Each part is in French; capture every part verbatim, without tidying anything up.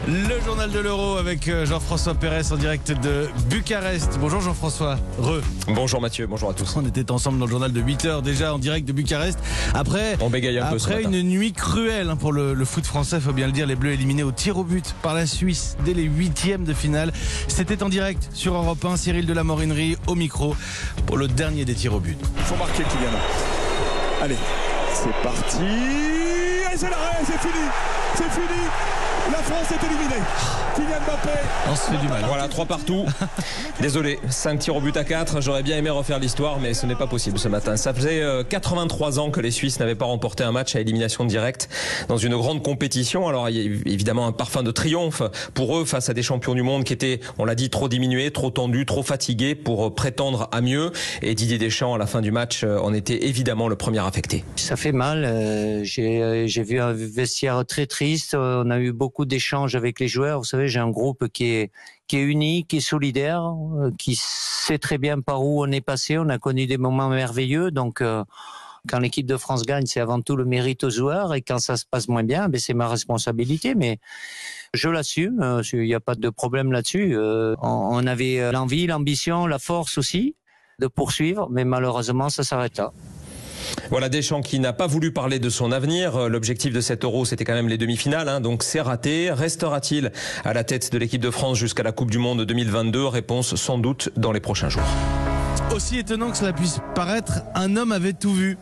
Le journal de l'Euro avec Jean-François Perez en direct de Bucarest. Bonjour Jean-François. Re. Bonjour Mathieu, bonjour à tous. On était ensemble dans le journal de huit heures déjà en direct de Bucarest. Après, On bégaye un peu ce après matin. une nuit cruelle pour le, le foot français, faut bien le dire. Les Bleus éliminés au tir au but par la Suisse dès les huitièmes de finale. C'était en direct sur Europe un. Cyril de la Morinerie au micro pour le dernier des tirs au but. Il faut marquer Kylian. Allez, c'est parti. Et c'est l'arrêt, c'est fini. C'est fini. La France est éliminée. Kylian Mbappé. On se fait du mal. Voilà, trois partout. Désolé, cinq tirs au but à quatre. J'aurais bien aimé refaire l'histoire, mais ce n'est pas possible ce matin. Ça faisait quatre-vingt-trois ans que les Suisses n'avaient pas remporté un match à élimination directe dans une grande compétition. Alors, il y a évidemment un parfum de triomphe pour eux face à des champions du monde qui étaient, on l'a dit, trop diminués, trop tendus, trop fatigués pour prétendre à mieux. Et Didier Deschamps, à la fin du match, en était évidemment le premier affecté. Ça fait mal. Euh, j'ai, j'ai vu un vestiaire très triste. On a eu beaucoup d'échanges avec les joueurs. Vous savez, j'ai un groupe qui est qui est uni, qui est solidaire, euh, qui sait très bien par où on est passé. On a connu des moments merveilleux. Donc, euh, quand l'équipe de France gagne, c'est avant tout le mérite aux joueurs. Et quand ça se passe moins bien, ben, c'est ma responsabilité. Mais je l'assume. Euh, il n'y a pas de problème là-dessus. Euh, on, on avait l'envie, l'ambition, la force aussi de poursuivre. Mais malheureusement, ça s'arrête là. Voilà Deschamps qui n'a pas voulu parler de son avenir. L'objectif de cet Euro, c'était quand même les demi-finales, hein, donc c'est raté. Restera-t-il à la tête de l'équipe de France jusqu'à la Coupe du Monde deux mille vingt-deux? Réponse sans doute dans les prochains jours. Aussi étonnant que cela puisse paraître, un homme avait tout vu.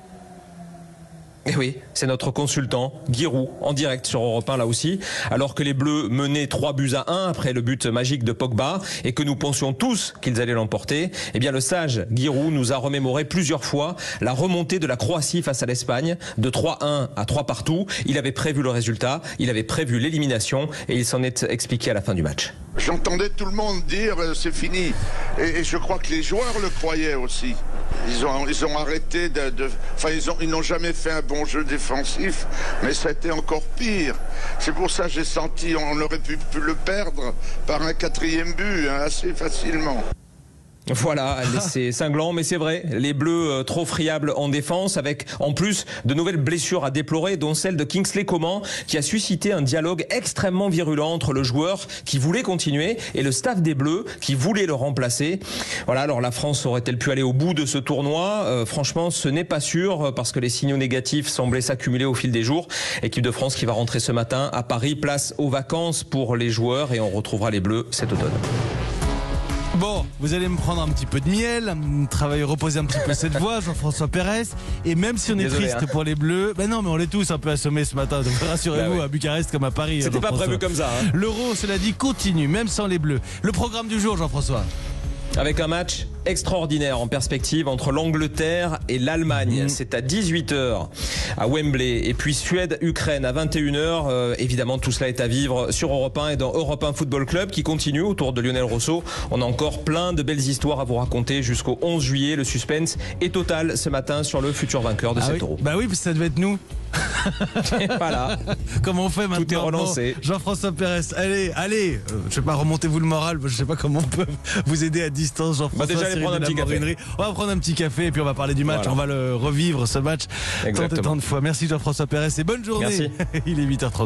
Et oui, c'est notre consultant, Giroud, en direct sur Europe un là aussi. Alors que les Bleus menaient trois buts à un après le but magique de Pogba et que nous pensions tous qu'ils allaient l'emporter, eh bien le sage Giroud nous a remémoré plusieurs fois la remontée de la Croatie face à l'Espagne, de trois un à trois partout. Il avait prévu le résultat, il avait prévu l'élimination et il s'en est expliqué à la fin du match. J'entendais tout le monde dire euh, c'est fini. Et, et je crois que les joueurs le croyaient aussi. Ils ont, ils ont arrêté de... de enfin, ils, ont, ils n'ont jamais fait un bon jeu défensif, mais ça a été encore pire. C'est pour ça que j'ai senti on aurait pu, pu le perdre par un quatrième but, hein, assez facilement. Voilà, c'est cinglant, mais c'est vrai. Les Bleus euh, trop friables en défense, avec en plus de nouvelles blessures à déplorer, dont celle de Kingsley Coman, qui a suscité un dialogue extrêmement virulent entre le joueur qui voulait continuer et le staff des Bleus qui voulait le remplacer. Voilà, alors la France aurait-elle pu aller au bout de ce tournoi? euh, Franchement, ce n'est pas sûr, parce que les signaux négatifs semblaient s'accumuler au fil des jours. Équipe de France qui va rentrer ce matin à Paris, place aux vacances pour les joueurs, et on retrouvera les Bleus cet automne. Bon, vous allez me prendre un petit peu de miel, travailler, reposer un petit peu cette voix, Jean-François Perez. Et même si on est Désolé, triste hein. pour les Bleus, ben non, mais on est tous un peu assommés ce matin. Donc rassurez-vous, bah oui. à Bucarest comme à Paris. C'était pas prévu comme ça, hein. L'Euro, cela dit, continue, même sans les Bleus. Le programme du jour, Jean-François. Avec un match extraordinaire en perspective entre l'Angleterre et l'Allemagne. Mmh. C'est à dix-huit heures à Wembley. Et puis Suède-Ukraine à vingt et une heures. Euh, évidemment, tout cela est à vivre sur Europe un et dans Europe un Football Club qui continue autour de Lionel Rousseau. On a encore plein de belles histoires à vous raconter jusqu'au onze juillet. Le suspense est total ce matin sur le futur vainqueur de ah cet oui. Euro. Bah oui, parce que ça devait être nous. Voilà. Comment on fait maintenant? Tout est relancé. Bon, Jean-François Perez, allez, allez. Euh, je sais pas, remontez-vous le moral. Je sais pas comment on peut vous aider à distance, Jean-François. Bah déjà, allez prendre un petit café. On va prendre un petit café et puis on va parler du match. Voilà. On va le revivre, ce match. Exactement. Tant et tant de fois. Merci Jean-François Perez et bonne journée. Merci. Il est huit heures trente.